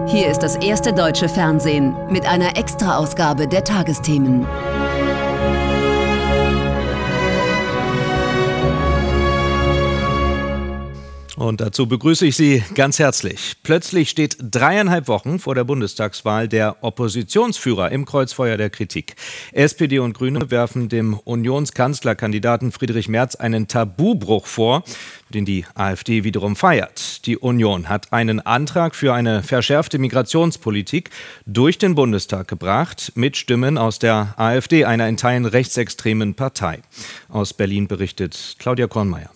Hier ist das erste deutsche Fernsehen mit einer Extra-Ausgabe der Tagesthemen. Und dazu begrüße ich Sie ganz herzlich. Plötzlich steht 3,5 Wochen vor der Bundestagswahl der Oppositionsführer im Kreuzfeuer der Kritik. SPD und Grüne werfen dem Unionskanzlerkandidaten Friedrich Merz einen Tabubruch vor, den die AfD wiederum feiert. Die Union hat einen Antrag für eine verschärfte Migrationspolitik durch den Bundestag gebracht, mit Stimmen aus der AfD, einer in Teilen rechtsextremen Partei. Aus Berlin berichtet Claudia Kornmeier.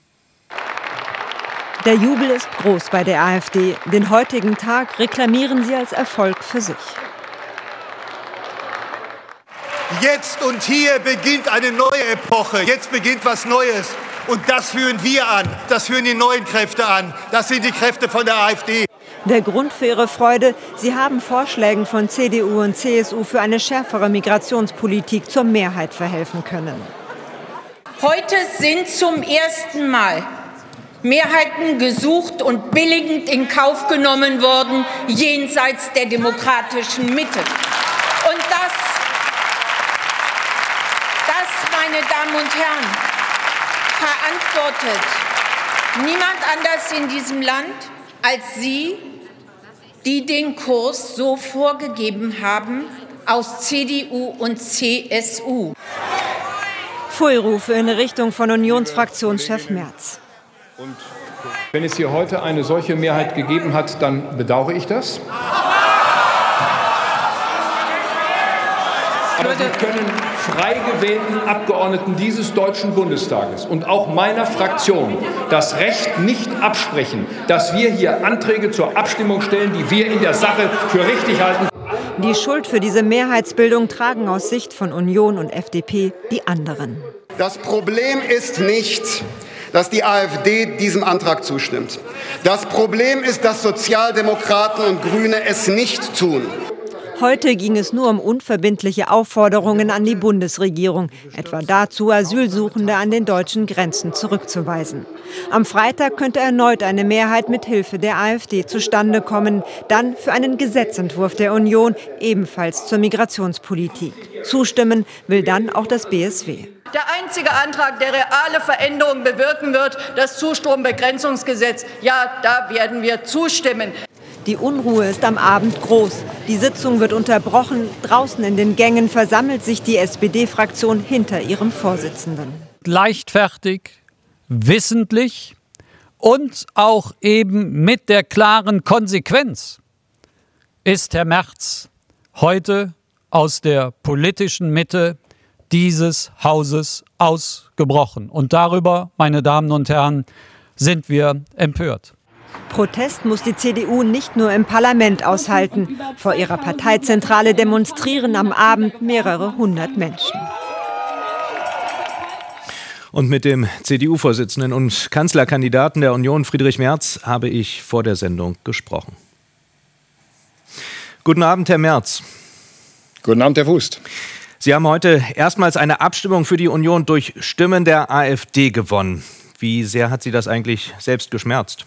Der Jubel ist groß bei der AfD. Den heutigen Tag reklamieren sie als Erfolg für sich. Jetzt und hier beginnt eine neue Epoche. Jetzt beginnt was Neues. Und das führen wir an. Das führen die neuen Kräfte an. Das sind die Kräfte von der AfD. Der Grund für ihre Freude: Sie haben Vorschlägen von CDU und CSU für eine schärfere Migrationspolitik zur Mehrheit verhelfen können. Heute sind zum ersten Mal Mehrheiten gesucht und billigend in Kauf genommen worden, jenseits der demokratischen Mitte. Und das, meine Damen und Herren, verantwortet niemand anders in diesem Land als Sie, die den Kurs so vorgegeben haben aus CDU und CSU. Pfui-Rufe in Richtung von Unionsfraktionschef Merz. Und wenn es hier heute eine solche Mehrheit gegeben hat, dann bedauere ich das. Aber Sie können frei gewählten Abgeordneten dieses Deutschen Bundestages und auch meiner Fraktion das Recht nicht absprechen, dass wir hier Anträge zur Abstimmung stellen, die wir in der Sache für richtig halten. Die Schuld für diese Mehrheitsbildung tragen aus Sicht von Union und FDP die anderen. Das Problem ist nicht, dass die AfD diesem Antrag zustimmt. Das Problem ist, dass Sozialdemokraten und Grüne es nicht tun. Heute ging es nur um unverbindliche Aufforderungen an die Bundesregierung, etwa dazu, Asylsuchende an den deutschen Grenzen zurückzuweisen. Am Freitag könnte erneut eine Mehrheit mit Hilfe der AfD zustande kommen, dann für einen Gesetzentwurf der Union, ebenfalls zur Migrationspolitik. Zustimmen will dann auch das BSW. Der einzige Antrag, der reale Veränderungen bewirken wird, das Zustrombegrenzungsgesetz. Ja, da werden wir zustimmen. Die Unruhe ist am Abend groß. Die Sitzung wird unterbrochen. Draußen in den Gängen versammelt sich die SPD-Fraktion hinter ihrem Vorsitzenden. Leichtfertig, wissentlich und auch eben mit der klaren Konsequenz ist Herr Merz heute aus der politischen Mitte dieses Hauses ausgebrochen. Und darüber, meine Damen und Herren, sind wir empört. Protest muss die CDU nicht nur im Parlament aushalten. Vor ihrer Parteizentrale demonstrieren am Abend mehrere hundert Menschen. Und mit dem CDU-Vorsitzenden und Kanzlerkandidaten der Union, Friedrich Merz, habe ich vor der Sendung gesprochen. Guten Abend, Herr Merz. Guten Abend, Herr Wust. Sie haben heute erstmals eine Abstimmung für die Union durch Stimmen der AfD gewonnen. Wie sehr hat Sie das eigentlich selbst geschmerzt?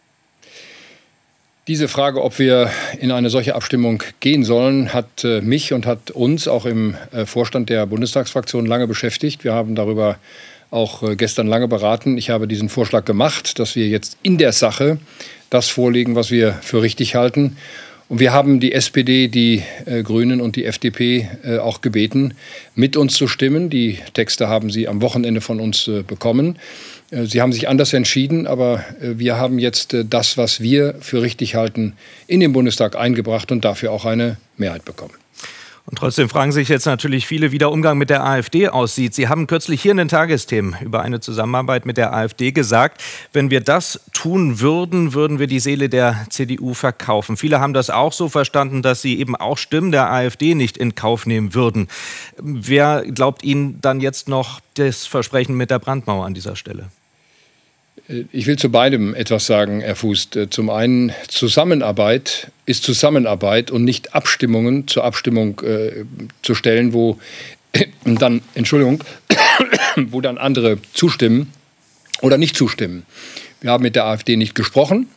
Diese Frage, ob wir in eine solche Abstimmung gehen sollen, hat mich und hat uns auch im Vorstand der Bundestagsfraktion lange beschäftigt. Wir haben darüber auch gestern lange beraten. Ich habe diesen Vorschlag gemacht, dass wir jetzt in der Sache das vorlegen, was wir für richtig halten. Und wir haben die SPD, die Grünen und die FDP auch gebeten, mit uns zu stimmen. Die Texte haben Sie am Wochenende von uns bekommen. Sie haben sich anders entschieden, aber wir haben jetzt das, was wir für richtig halten, in den Bundestag eingebracht und dafür auch eine Mehrheit bekommen. Und trotzdem fragen sich jetzt natürlich viele, wie der Umgang mit der AfD aussieht. Sie haben kürzlich hier in den Tagesthemen über eine Zusammenarbeit mit der AfD gesagt, wenn wir das tun würden, würden wir die Seele der CDU verkaufen. Viele haben das auch so verstanden, dass sie eben auch Stimmen der AfD nicht in Kauf nehmen würden. Wer glaubt Ihnen dann jetzt noch das Versprechen mit der Brandmauer an dieser Stelle? Ich will zu beidem etwas sagen, Herr Fuß. Zum einen, Zusammenarbeit ist Zusammenarbeit und nicht Abstimmungen zur Abstimmung zu stellen, wo dann, wo dann andere zustimmen oder nicht zustimmen. Wir haben mit der AfD nicht gesprochen.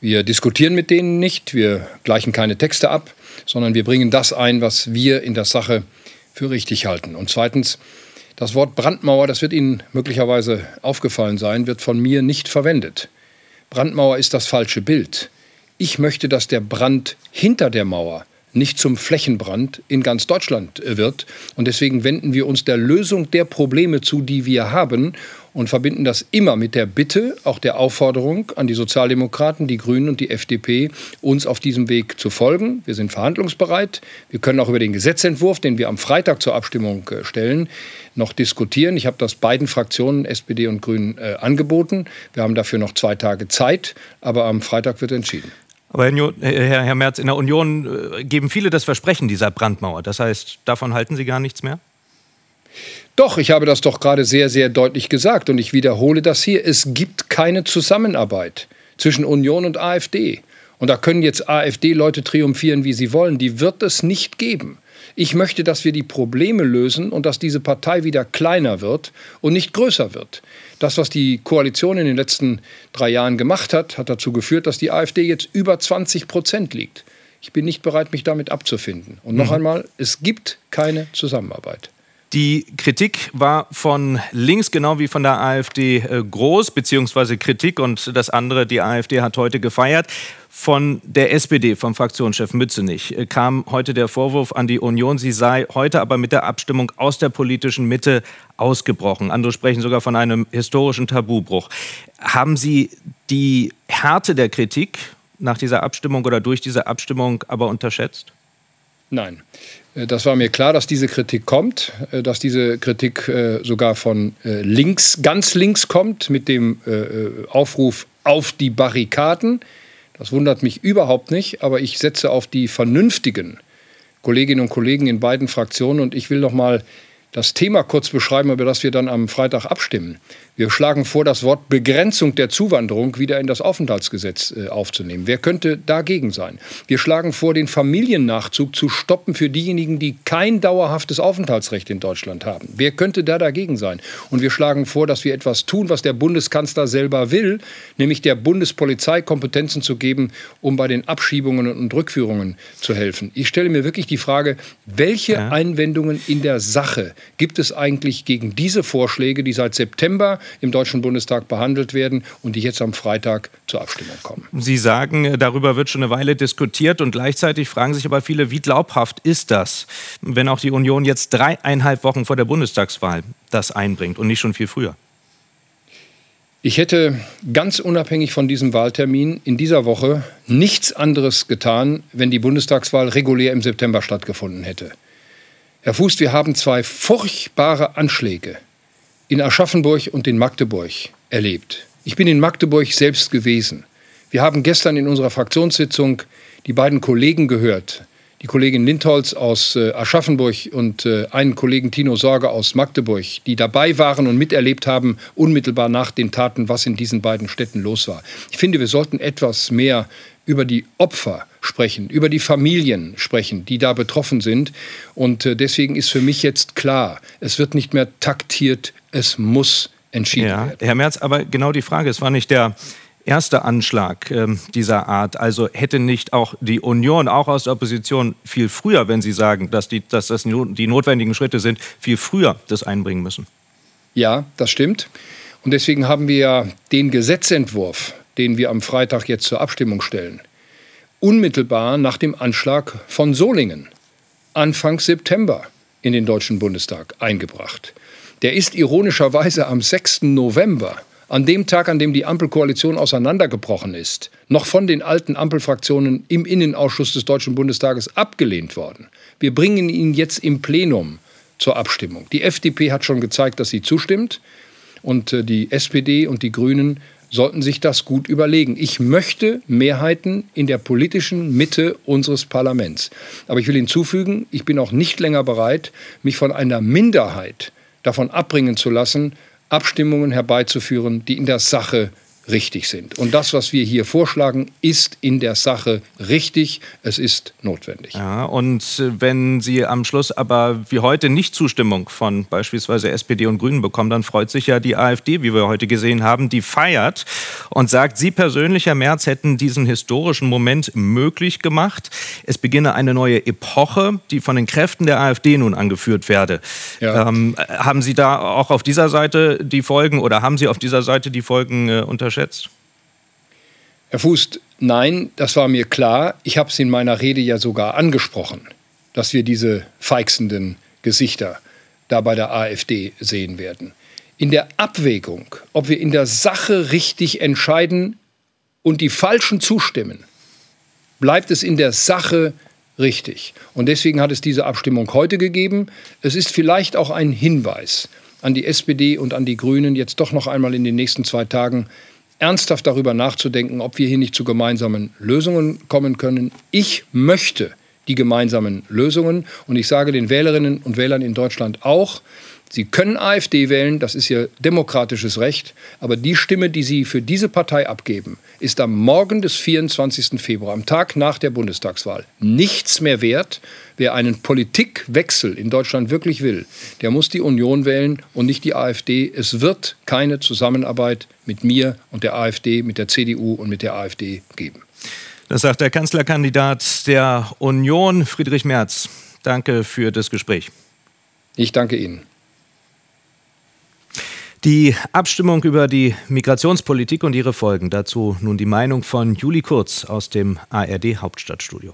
Wir diskutieren mit denen nicht, wir gleichen keine Texte ab, sondern wir bringen das ein, was wir in der Sache für richtig halten. Und zweitens, das Wort Brandmauer, das wird Ihnen möglicherweise aufgefallen sein, wird von mir nicht verwendet. Brandmauer ist das falsche Bild. Ich möchte, dass der Brand hinter der Mauer nicht zum Flächenbrand in ganz Deutschland wird. Und deswegen wenden wir uns der Lösung der Probleme zu, die wir haben, und verbinden das immer mit der Bitte, auch der Aufforderung an die Sozialdemokraten, die Grünen und die FDP, uns auf diesem Weg zu folgen. Wir sind verhandlungsbereit. Wir können auch über den Gesetzentwurf, den wir am Freitag zur Abstimmung stellen, noch diskutieren. Ich habe das beiden Fraktionen, SPD und Grünen, angeboten. Wir haben dafür noch 2 Tage Zeit, aber am Freitag wird entschieden. Aber Herr Merz, in der Union geben viele das Versprechen dieser Brandmauer. Das heißt, davon halten Sie gar nichts mehr? Doch, ich habe das doch gerade sehr, sehr deutlich gesagt und ich wiederhole das hier. Es gibt keine Zusammenarbeit zwischen Union und AfD. Und da können jetzt AfD-Leute triumphieren, wie sie wollen. Die wird es nicht geben. Ich möchte, dass wir die Probleme lösen und dass diese Partei wieder kleiner wird und nicht größer wird. Das, was die Koalition in den letzten 3 Jahren gemacht hat, hat dazu geführt, dass die AfD jetzt über 20% liegt. Ich bin nicht bereit, mich damit abzufinden. Und noch einmal, es gibt keine Zusammenarbeit. Die Kritik war von links genau wie von der AfD groß, beziehungsweise Kritik, und das andere, die AfD hat heute gefeiert. Von der SPD, vom Fraktionschef Mützenich, kam heute der Vorwurf an die Union, sie sei heute aber mit der Abstimmung aus der politischen Mitte ausgebrochen. Andere sprechen sogar von einem historischen Tabubruch. Haben Sie die Härte der Kritik nach dieser Abstimmung oder durch diese Abstimmung aber unterschätzt? Nein. Das war mir klar, dass diese Kritik kommt, dass diese Kritik sogar von links, ganz links kommt, mit dem Aufruf auf die Barrikaden. Das wundert mich überhaupt nicht, aber ich setze auf die vernünftigen Kolleginnen und Kollegen in beiden Fraktionen. Und ich will noch mal das Thema kurz beschreiben, über das wir dann am Freitag abstimmen. Wir schlagen vor, das Wort Begrenzung der Zuwanderung wieder in das Aufenthaltsgesetz aufzunehmen. Wer könnte dagegen sein? Wir schlagen vor, den Familiennachzug zu stoppen für diejenigen, die kein dauerhaftes Aufenthaltsrecht in Deutschland haben. Wer könnte da dagegen sein? Und wir schlagen vor, dass wir etwas tun, was der Bundeskanzler selber will, nämlich der Bundespolizei Kompetenzen zu geben, um bei den Abschiebungen und Rückführungen zu helfen. Ich stelle mir wirklich die Frage, welche Einwendungen in der Sache gibt es eigentlich gegen diese Vorschläge, die seit September im Deutschen Bundestag behandelt werden und die jetzt am Freitag zur Abstimmung kommen? Sie sagen, darüber wird schon eine Weile diskutiert und gleichzeitig fragen sich aber viele, wie glaubhaft ist das, wenn auch die Union jetzt 3,5 Wochen vor der Bundestagswahl das einbringt und nicht schon viel früher? Ich hätte ganz unabhängig von diesem Wahltermin in dieser Woche nichts anderes getan, wenn die Bundestagswahl regulär im September stattgefunden hätte. Herr Fuß, wir haben 2 furchtbare Anschläge in Aschaffenburg und in Magdeburg erlebt. Ich bin in Magdeburg selbst gewesen. Wir haben gestern in unserer Fraktionssitzung die beiden Kollegen gehört. Die Kollegin Lindholz aus Aschaffenburg und einen Kollegen Tino Sorge aus Magdeburg, die dabei waren und miterlebt haben, unmittelbar nach den Taten, was in diesen beiden Städten los war. Ich finde, wir sollten etwas mehr über die Opfer sprechen, über die Familien sprechen, die da betroffen sind. Und deswegen ist für mich jetzt klar, es wird nicht mehr taktiert, es muss entschieden werden. Herr Merz, aber genau die Frage, es war nicht der erste Anschlag dieser Art. Also hätte nicht auch die Union, auch aus der Opposition, viel früher, wenn Sie sagen, dass das die notwendigen Schritte sind, viel früher das einbringen müssen? Ja, das stimmt. Und deswegen haben wir ja den Gesetzentwurf, den wir am Freitag jetzt zur Abstimmung stellen, unmittelbar nach dem Anschlag von Solingen, Anfang September, in den Deutschen Bundestag eingebracht. Der ist ironischerweise am 6. November, an dem Tag, an dem die Ampelkoalition auseinandergebrochen ist, noch von den alten Ampelfraktionen im Innenausschuss des Deutschen Bundestages abgelehnt worden. Wir bringen ihn jetzt im Plenum zur Abstimmung. Die FDP hat schon gezeigt, dass sie zustimmt, und die SPD und die Grünen sollten sich das gut überlegen. Ich möchte Mehrheiten in der politischen Mitte unseres Parlaments. Aber ich will hinzufügen, ich bin auch nicht länger bereit, mich von einer Minderheit davon abbringen zu lassen, Abstimmungen herbeizuführen, die in der Sache richtig sind. Und das, was wir hier vorschlagen, ist in der Sache richtig. Es ist notwendig. Ja, und wenn Sie am Schluss aber wie heute nicht Zustimmung von beispielsweise SPD und Grünen bekommen, dann freut sich ja die AfD, wie wir heute gesehen haben, die feiert und sagt, Sie persönlich, Herr Merz, hätten diesen historischen Moment möglich gemacht. Es beginne eine neue Epoche, die von den Kräften der AfD nun angeführt werde. Ja. Haben Sie da auch auf dieser Seite die Folgen oder haben Sie auf dieser Seite die Folgen unterschätzt? Herr Fuß, nein, das war mir klar. Ich habe es in meiner Rede ja sogar angesprochen, dass wir diese feixenden Gesichter da bei der AfD sehen werden. In der Abwägung, ob wir in der Sache richtig entscheiden und die Falschen zustimmen, bleibt es in der Sache richtig. Und deswegen hat es diese Abstimmung heute gegeben. Es ist vielleicht auch ein Hinweis an die SPD und an die Grünen, jetzt doch noch einmal in den nächsten 2 Tagen ernsthaft darüber nachzudenken, ob wir hier nicht zu gemeinsamen Lösungen kommen können. Ich möchte die gemeinsamen Lösungen und ich sage den Wählerinnen und Wählern in Deutschland auch, Sie können AfD wählen, das ist Ihr demokratisches Recht, aber die Stimme, die Sie für diese Partei abgeben, ist am Morgen des 24. Februar, am Tag nach der Bundestagswahl, nichts mehr wert. Wer einen Politikwechsel in Deutschland wirklich will, der muss die Union wählen und nicht die AfD. Es wird keine Zusammenarbeit mit mir und der AfD, mit der CDU und mit der AfD geben. Das sagt der Kanzlerkandidat der Union, Friedrich Merz. Danke für das Gespräch. Ich danke Ihnen. Die Abstimmung über die Migrationspolitik und ihre Folgen. Dazu nun die Meinung von Julie Kurz aus dem ARD-Hauptstadtstudio.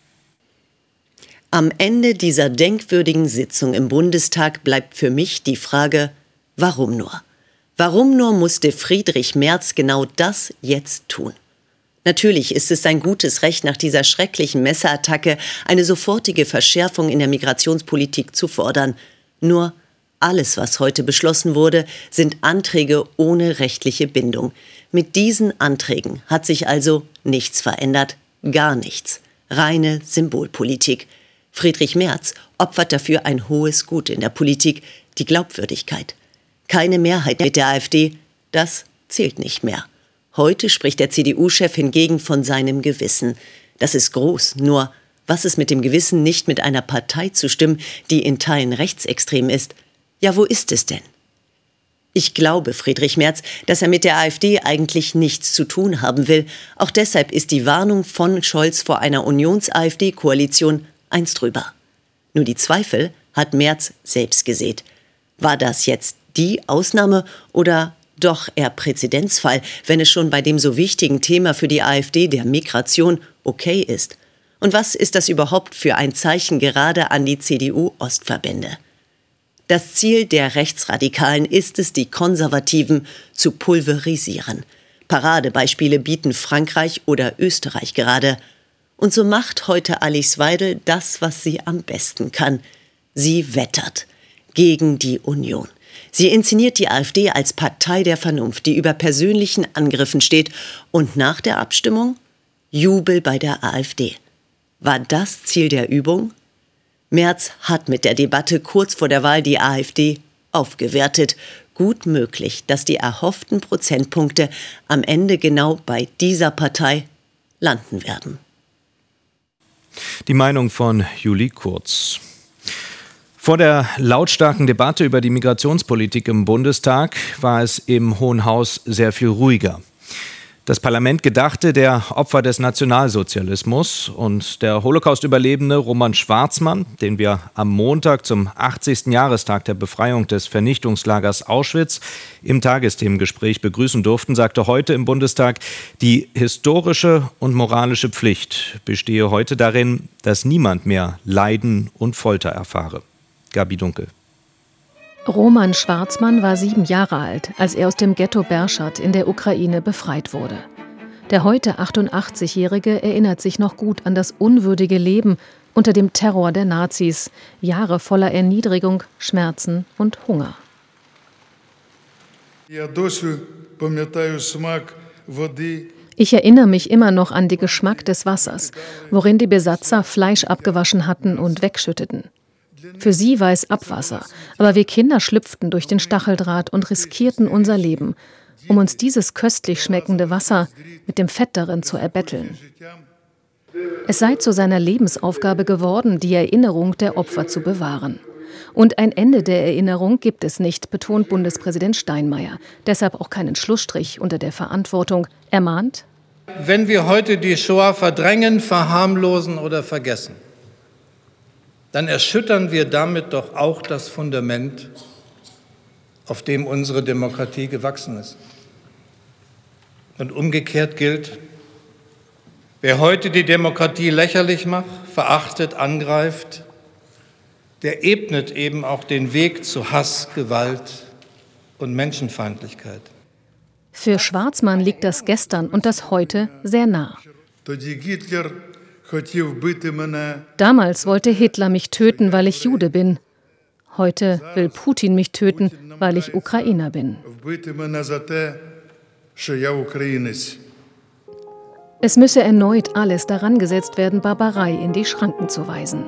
Am Ende dieser denkwürdigen Sitzung im Bundestag bleibt für mich die Frage, warum nur? Warum nur musste Friedrich Merz genau das jetzt tun? Natürlich ist es sein gutes Recht, nach dieser schrecklichen Messerattacke eine sofortige Verschärfung in der Migrationspolitik zu fordern. Nur alles, was heute beschlossen wurde, sind Anträge ohne rechtliche Bindung. Mit diesen Anträgen hat sich also nichts verändert, gar nichts. Reine Symbolpolitik. Friedrich Merz opfert dafür ein hohes Gut in der Politik, die Glaubwürdigkeit. Keine Mehrheit mit der AfD, das zählt nicht mehr. Heute spricht der CDU-Chef hingegen von seinem Gewissen. Das ist groß, nur was ist mit dem Gewissen, nicht mit einer Partei zu stimmen, die in Teilen rechtsextrem ist? Ja, wo ist es denn? Ich glaube Friedrich Merz, dass er mit der AfD eigentlich nichts zu tun haben will. Auch deshalb ist die Warnung von Scholz vor einer Unions-AfD-Koalition eins drüber. Nur die Zweifel hat Merz selbst gesät. War das jetzt die Ausnahme oder doch eher Präzedenzfall, wenn es schon bei dem so wichtigen Thema für die AfD der Migration okay ist? Und was ist das überhaupt für ein Zeichen gerade an die CDU-Ostverbände? Das Ziel der Rechtsradikalen ist es, die Konservativen zu pulverisieren. Paradebeispiele bieten Frankreich oder Österreich gerade. Und so macht heute Alice Weidel das, was sie am besten kann. Sie wettert gegen die Union. Sie inszeniert die AfD als Partei der Vernunft, die über persönlichen Angriffen steht. Und nach der Abstimmung Jubel bei der AfD. War das Ziel der Übung? Merz hat mit der Debatte kurz vor der Wahl die AfD aufgewertet. Gut möglich, dass die erhofften Prozentpunkte am Ende genau bei dieser Partei landen werden. Die Meinung von Julie Kurz. Vor der lautstarken Debatte über die Migrationspolitik im Bundestag war es im Hohen Haus sehr viel ruhiger. Das Parlament gedachte der Opfer des Nationalsozialismus und der Holocaust-Überlebende Roman Schwarzmann, den wir am Montag zum 80. Jahrestag der Befreiung des Vernichtungslagers Auschwitz im Tagesthemengespräch begrüßen durften, sagte heute im Bundestag, die historische und moralische Pflicht bestehe heute darin, dass niemand mehr Leiden und Folter erfahre. Gabi Dunkel. Roman Schwarzmann war 7 Jahre alt, als er aus dem Ghetto Berschad in der Ukraine befreit wurde. Der heute 88-Jährige erinnert sich noch gut an das unwürdige Leben unter dem Terror der Nazis, Jahre voller Erniedrigung, Schmerzen und Hunger. Ich erinnere mich immer noch an den Geschmack des Wassers, worin die Besatzer Fleisch abgewaschen hatten und wegschütteten. Für sie war es Abwasser, aber wir Kinder schlüpften durch den Stacheldraht und riskierten unser Leben. um uns dieses köstlich schmeckende Wasser mit dem Fett darin zu erbetteln. Es sei zu seiner Lebensaufgabe geworden, die Erinnerung der Opfer zu bewahren. Und ein Ende der Erinnerung gibt es nicht, betont Bundespräsident Steinmeier. Deshalb auch keinen Schlussstrich unter der Verantwortung. Er mahnt: Wenn wir heute die Shoah verdrängen, verharmlosen oder vergessen, dann erschüttern wir damit doch auch das Fundament, auf dem unsere Demokratie gewachsen ist. Und umgekehrt gilt: Wer heute die Demokratie lächerlich macht, verachtet, angreift, der ebnet eben auch den Weg zu Hass, Gewalt und Menschenfeindlichkeit. Für Schwarzmann liegt das Gestern und das Heute sehr nah. Damals wollte Hitler mich töten, weil ich Jude bin. Heute will Putin mich töten, weil ich Ukrainer bin. Es müsse erneut alles daran gesetzt werden, Barbarei in die Schranken zu weisen.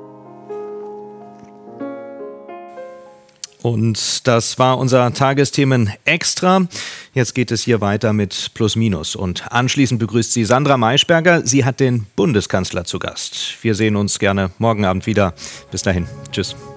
Und das war unser Tagesthemen Extra. Jetzt geht es hier weiter mit Plus Minus. Und anschließend begrüßt sie Sandra Maischberger. Sie hat den Bundeskanzler zu Gast. Wir sehen uns gerne morgen Abend wieder. Bis dahin. Tschüss.